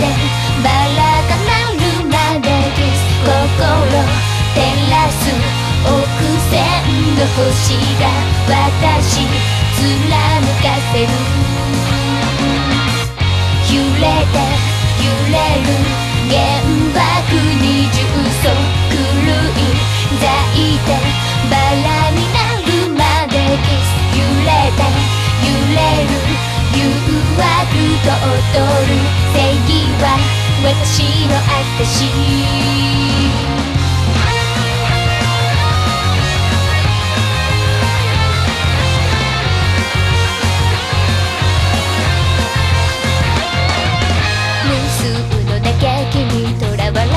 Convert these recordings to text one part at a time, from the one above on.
バラが鳴るまでキス心照らす億千の星が私貫かせる揺れて揺れる原爆に重曹狂い咲いてバラになるまでキス揺れて揺れる誘惑と踊る正義は私の証無数の嘆きにとらわれて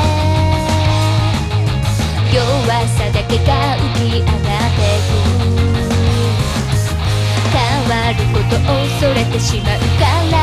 弱さだけが浮き上がってく変わることを恐れてしまうから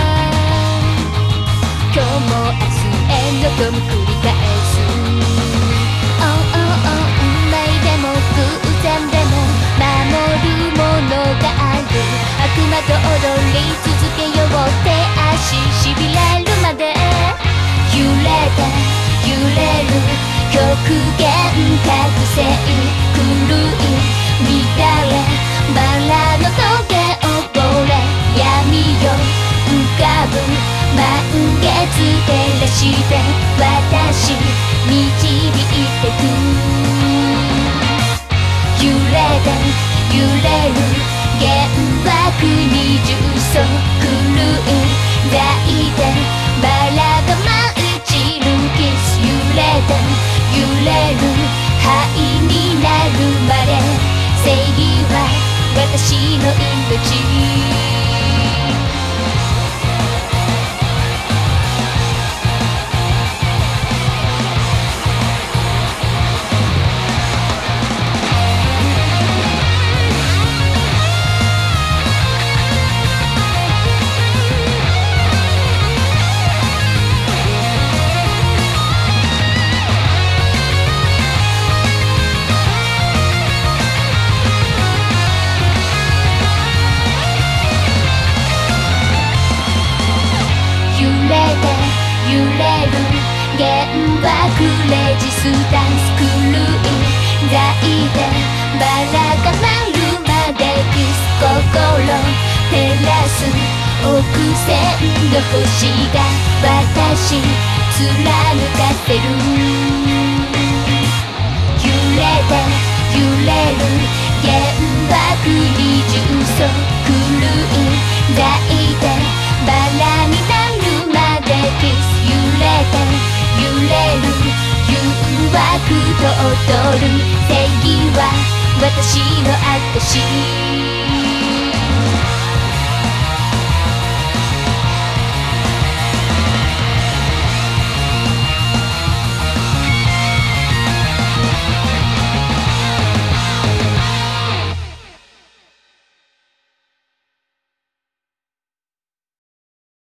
今日も明日へ望む繰り返す Oh oh oh 運命でも偶然でも守るものがある悪魔と踊り続けようって足しびれるまで揺れて揺れる極限覚醒狂い乱れバラの棘溺れ闇よ浮かぶ満月照らして私導いてく揺れて揺れる原爆に重曹狂い抱いてバラが舞い散るキス揺れて揺れる灰になるまで正義は私の命揺れる原爆レジスタンス狂い抱いてバラが舞るまでキス心照らす億千の星が私貫かせる揺れて揺れる原爆に重曹狂い抱いてバラになるまでキス揺れて揺れる誘惑と踊る正義は私の証